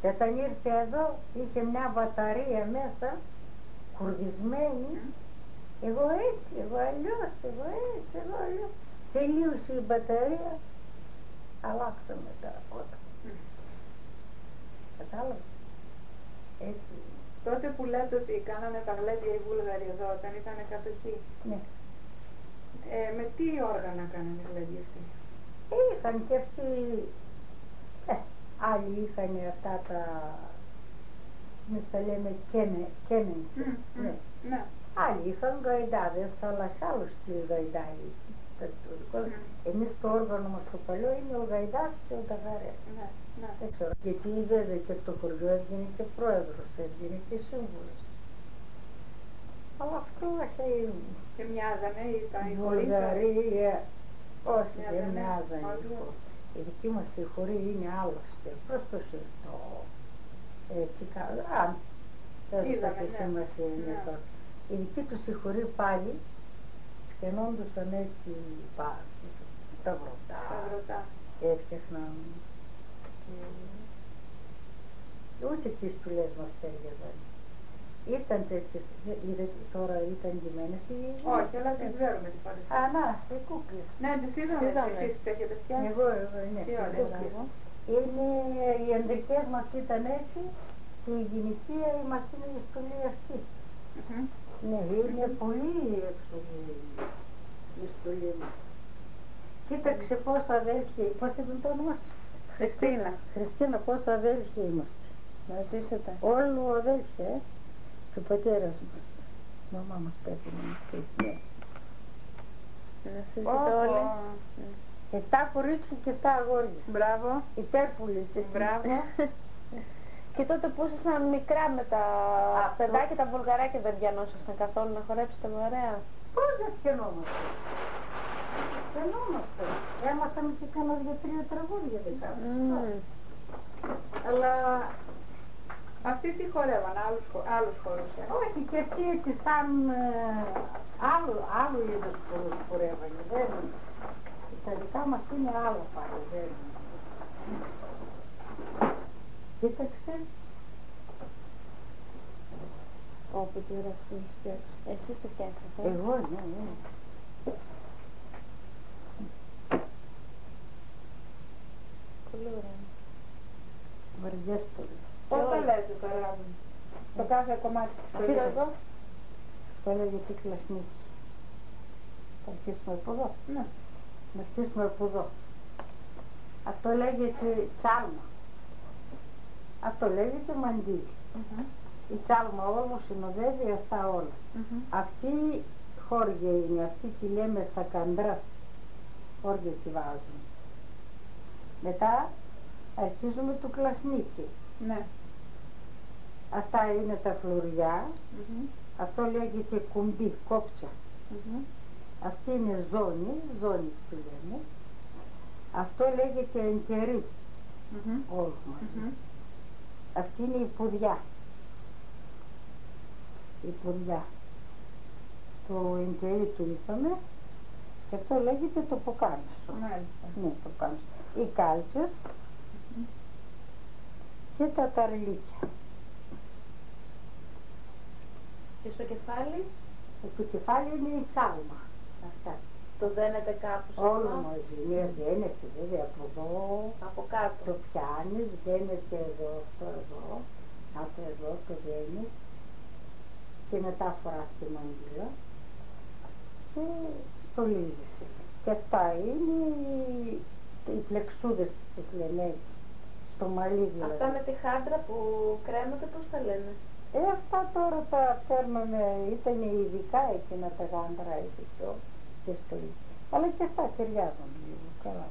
Και όταν ήρθε εδώ είχε μια μπαταρία μέσα, κουρδισμένη, εγώ έτσι, εγώ αλλιώς, εγώ έτσι, εγώ αλλιώς. Τελείωσε η μπαταρία, αλλάξαμε τα φώτα. Κατάλαβα. Έτσι. Τότε που λέτε ότι κάνανε τα γλέντια οι Βούλγαροι εδώ, όταν ήταν κατοχή, Ναι. Με τι όργανα κάνανε γλέντια αυτοί? Είχαν και αυτοί, άλλοι είχαν αυτά τα, εμείς τα λέμε κέμεντσες, ναι. Ναι. Άλλοι είχαν γαϊδάδες, αλλά σε άλλους στυλ γαϊδάει. Εμείς το όργανο μας το παλιό είναι ο γαϊδάς και ο ταγαρές. Ναι, ναι. Δεν ξέρω. Γιατί βέβαια και το χωριό έβγαινε και πρόεδρος, έβγαινε και σύμβουλος. Αλλά αυτό έχει... Και μοιάζανε τα Η χωρί. Βουλγαρία, όχι, δεν Μοιάζανε μοιάζανε. όλοι. Η δική μας η χωρή είναι άλλωστε, προς το συρτό. Έτσι καλά, δεν θα και σημασία είναι τώρα. Η δική τους η χωρή πάλι στενόντουσαν έτσι σταυρωτά, έφτιαχναν. Ούτε τις σπηλές μας τέριαζαν. Ήταν τέτοιες, είδατε τώρα ήταν ντυμένες οι... Όχι, αλλά τις ξέρουμε τις φορές. Α, να, οι κούκλες. Ναι, τις είδαμε, εσείς τις έχετε φτιάξει. Εγώ, ναι, Τι τις ωραία, κούκλες. μπράβο. Είναι, οι ανδρικές μας ήταν έτσι και η γυναικεία μας είναι η στολή αυτή. Ναι, είναι πολύ έξοδη η στολή μας. Κοίταξε πόσα αδέλφια, πώς ήταν το όνομα σου? Χριστίνα. Χριστίνα, πόσα αδέλφια είμαστε. Να ζήσετε. Όλο αδέλφια, και ο πατέρας μας. Η μαμά μας πέθανε. Ναι. Να ζήσετε όλοι. 7 κορίτσια και 7 αγόρια. Μπράβο. Υπέρπουλοι. Μπράβο. Και τότε που ήσασταν μικρά με τα παιδάκια, τα βουλγαράκια δεν πιανόσασταν καθόλου να χορέψετε ωραία? Πώς δεν πιανόμαστε. Πιανόμαστε. Έμαθαμε και κάνα 2-3 τραγούδια δικά μας. Αλλά Αυτοί τι χορεύαν, άλλους χορούς? όχι, και αυτοί έτσι σαν άλλο είδος χορεύανε. Τα δικά μας είναι άλλο πάλι. Δεν. Κοίταξε. Όπου τη ωραία αυτή τη φτιάξει. Εσείς τη φτιάξατε? Εγώ, ναι. Πολύ ωραία. Βαριέστολη. Πώς το λέτε τώρα, το κάθε κομμάτι της Κοίτα ιστορίας? εδώ. Το έλεγε τι κλασνίκη. Θα αρχίσουμε από εδώ. Ναι. Να αρχίσουμε από εδώ. Αυτό λέγεται τσάλμα. Αυτό λέγεται μαντίλι. Η τσάλμα όμως συνοδεύει αυτά όλα. Αυτή χώρια είναι, αυτή τη λέμε σακαντρά. Χώρια τη βάζουμε. Μετά αρχίζουμε το κλασνίκι. Ναι. Αυτά είναι τα φλουριά. Αυτό λέγεται κουμπί, κόψα. Αυτή είναι ζώνη που λέμε. Αυτό λέγεται ενκερί. Όλους μαζί. Αυτή είναι η πουδιά. Η πουδιά. Το ενκερί του είπαμε. Και αυτό λέγεται το ποκάμισο. Ναι, το ποκάμισο. Οι κάλτσες και τα ταρλίκια. Και στο κεφάλι? Το κεφάλι είναι η τσάλμα. Αυτά. Το δένετε κάπου σε Όλο μαζί. Ναι, δένεται βέβαια από εδώ. Από κάτω. Το πιάνεις, δένεται εδώ, αυτό εδώ. Αυτό εδώ το δένεις. Και μετά φοράς τη μαντήλα. Και στολίζεσαι. Και αυτά είναι οι πλεξούδες τις λένε έτσι. Στο μαλλί δηλαδή. Αυτά με τη χάντρα που κρέμονται, πώς τα λένε? Αυτά τώρα τα παίρνουμε, ήταν ειδικά εκείνα τα γάντρα έτσι πιο στη στολή. Αλλά και αυτά ταιριάζουν λίγο καλά.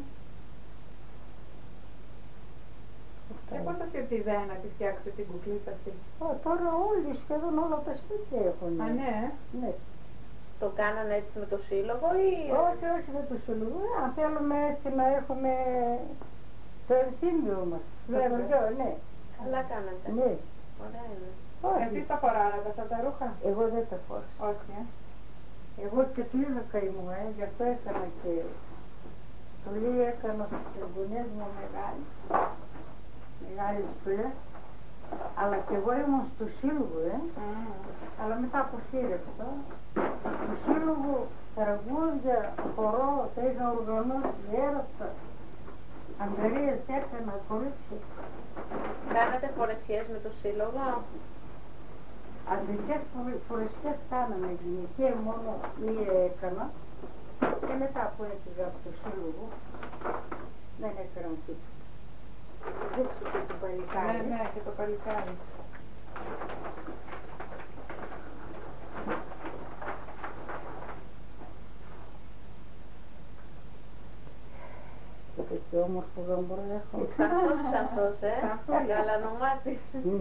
Και πώς θα ήρθε η ιδέα να τη φτιάξετε την κουκλίτσα αυτή? Τώρα όλοι, σχεδόν όλα τα σπίτια έχουν. Α, ναι. Ναι. Το κάνανε έτσι με το σύλλογο ή? Όχι, όχι με το σύλλογο. Αν θέλουμε έτσι να έχουμε το ενθύμιο μας. Βέβαια. Ναι. Καλά κάνατε. Ναι. Ωραία είναι. Εσείς τα φοράρατε αυτά τα ρούχα? Εγώ δεν τα φόρησα. Όχι, Εγώ και κλίδακα ήμουν, γι' αυτό έκανα και στολή έκανα στις γωνιές μου μεγάλη. μεγάλη σπουδαία. Αλλά και εγώ ήμουν στο σύλλογο, αλλά μετά αποχείρευσα. Στο σύλλογο τραγούδια, χορό, τα είχα οργανώσει, έρωτα. Αγκαρίες έκανα, κορίτσια. Κάνατε φορεσιές με το σύλλογο? Αντρικές φορεσιές κάναμε, γυναικεία μόνο μία έκανα. Και μετά που έφυγα από το σύλλογο, δεν έκανα τίποτα. Δείξω και το παλικάρι. Ναι, ναι, και το παλικάρι. Και τι όμορφο γαμπρό έχω. Ξανθός, γαλανομάτης.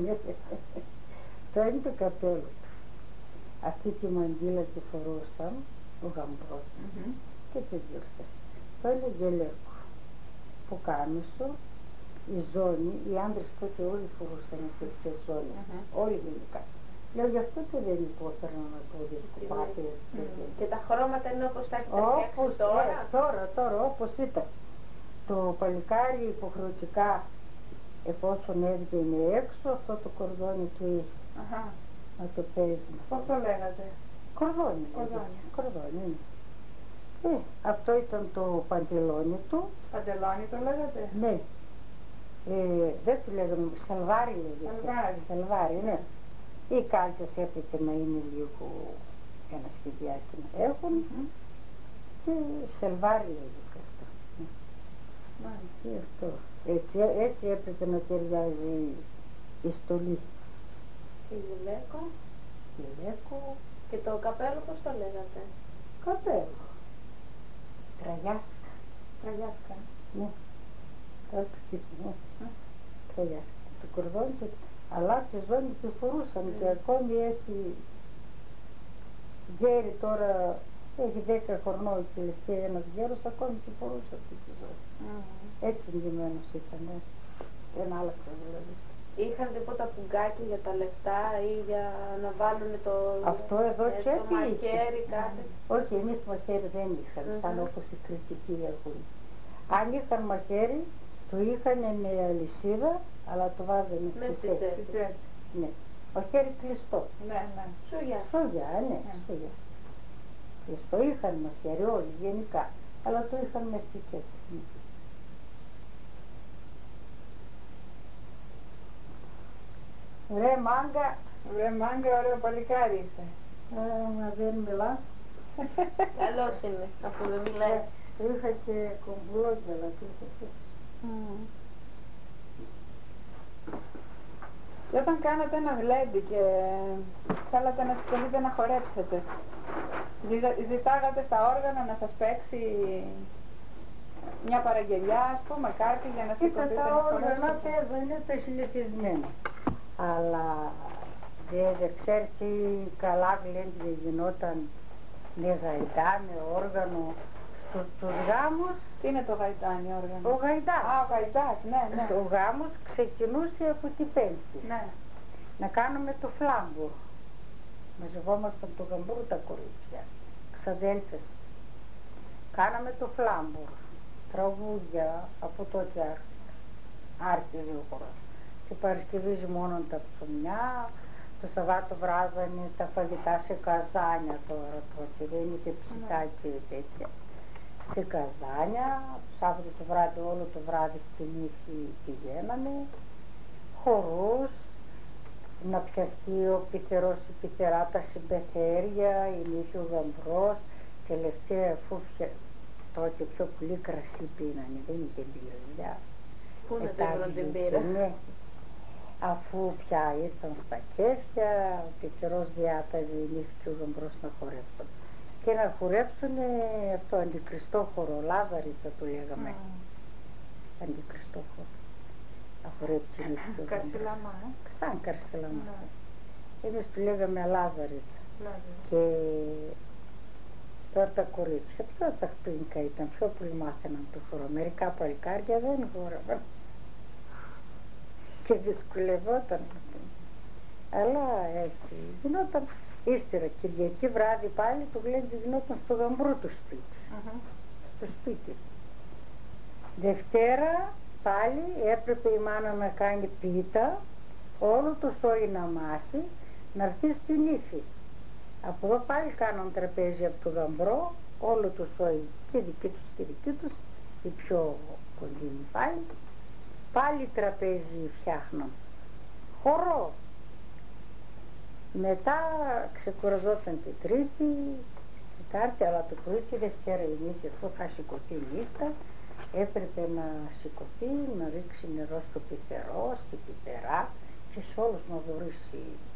Το είναι το καπέλο του. Αυτή τη μαντήλα τη φορούσαν, ο γαμπρός και τις γιορτές. Το είναι γελέκο. Πουκάμισο, η ζώνη, οι άντρες τότε όλοι φορούσαν τέτοιες ζώνες. Όλοι γενικά. Λέω γι' αυτό και δεν υπόφερναν να το δισκοπάτε. Και τα χρώματα είναι όπως τα έχετε φτιάξει τώρα? Τώρα, όπως ήταν. Το παλικάρι υποχρεωτικά, εφόσον έβγαινε έξω, αυτό το κορδόνι του είχε. Να το παίζει. Πώς το λέγατε? Κορδόνι. Κορδόνι. Αυτό ήταν το παντελόνι του. Παντελόνι το λέγατε? Ναι. Δεν του λέγαμε, σαλβάρι λέγεται. Σαλβάρι, ναι. Οι κάλτσες έπρεπε να είναι λίγο ένα σχεδιάκι να έχουν και σαλβάρι λέγεται αυτό. Και αυτό. Έτσι έπρεπε να ταιριάζει η στολή. Η γυλαίκο. Και το καπέλο πώς το λέγατε? Καπέλο. Τραγιάσκα. Ναι. Κάτω τύπου, ναι. Τραγιάσκα. Το κορδόνι, αλλά τη ζώνη τη φορούσαν και ακόμη έτσι γέρι τώρα, έχει 10 χρονών και λεπτή ένας γέρος, ακόμη τη φορούσε αυτή τη ζώνη. Έτσι εντυμένος ήταν, δεν άλλαξε δηλαδή. Είχαν τίποτα πουγκάκι για τα λεφτά ή για να βάλουν το μαχαίρι, κάτι? Όχι, εμείς μαχαίρι δεν είχαμε, σαν όπως οι κριτικοί έχουν. Αν είχαν μαχαίρι, το είχαν με αλυσίδα, αλλά το βάζανε στη τσέπη. Ναι. Μαχαίρι κλειστό. Ναι. Σούγια, ναι, σούγια. Κλειστό είχαν μαχαίρι όλοι γενικά, αλλά το είχαν μες στη τσέπη. Βρε μάγκα, ωραίο παλικάρι είσαι. Μα δεν μιλάς. Καλός είναι, αφού δεν μιλάει. Είχα και κομπλόγια, αλλά τι είχε. Και όταν κάνατε ένα γλέντι και θέλατε να σηκωθείτε να χορέψετε, ζητάγατε στα όργανα να σας παίξει μια παραγγελιά, ας πούμε, κάτι για να σηκωθείτε να χορέψετε? Τα όργανα παίζανε τα συνηθισμένα. Αλλά δεν ξέρεις τι καλά γλέντι γινόταν με γαϊτά, με όργανο. Στους γάμους... Τι είναι το γαϊτάνι όργανο? Ο γαϊτάς. Ο γαϊτάς, ναι. Ο γάμος ξεκινούσε από την Πέμπτη. Ναι. Να κάνουμε το φλάμπο. Μαζευόμασταν το γαμπρού τα κορίτσια, ξαδέλφες. Κάναμε το φλάμπο. Τραγούδια, από τότε άρχιζε ο χορός. Και Παρασκευής μόνο τα ψωμιά, το Σαββάτο βράζανε τα φαγητά σε καζάνια τώρα τότε, δεν είχε ψητά και τέτοια. Σε καζάνια, το Σάββατο το βράδυ, όλο το βράδυ στη νύχη πηγαίναμε, χορούς, να πιαστεί ο πυθερός, η πυθερά, τα συμπεθέρια, η νύχη, ο γαμπρός, τελευταία αφού τότε πιο πολύ κρασί πίνανε, δεν είχε μπύρες. Πού να δίνουν την μπύρα? Ναι. Αφού πια ήρθαν στα κέφια, ο πυθερός διάταζε η νύχη και ο γαμπρός να χορέψουν. Και να χορέψουν αυτό, αντικριστόχωρο, Λάζαριτσα το λέγαμε. Αντικριστόχωρο. Να χορέψει η νύχη και ο γαμπρός. Καρσιλαμά, Σαν καρσιλαμά. Εμείς του λέγαμε Λάζαριτσα. Και τώρα τα κορίτσια πιο τσαχπίνικα ήταν, πιο πολύ μάθαιναν το χορό. Μερικά παλικάρια δεν χόρευαν. Και δυσκολευόταν. Αλλά έτσι γινόταν. Ύστερα Κυριακή βράδυ πάλι το γλέντι γινόταν στο γαμπρό του σπίτι. Στο σπίτι. Δευτέρα πάλι έπρεπε η μάνα να κάνει πίτα, όλο το σόι να μάσει, να έρθει στην ύφη. Από εδώ πάλι κάναν τραπέζι από το γαμπρό, όλο το σόι και δική τους και δική τους, η πιο κοντινή πάλι. Πάλι τραπέζι φτιάχναν. Χορό. Μετά ξεκουραζόταν τη Τρίτη, τη Τετάρτη, αλλά το πρωί τη Δευτέρα η νύχτα, αφού θα σηκωθεί νύχτα, έπρεπε να σηκωθεί, να ρίξει νερό στο πιπερό, στη πιπερά και σε όλους να δωρήσει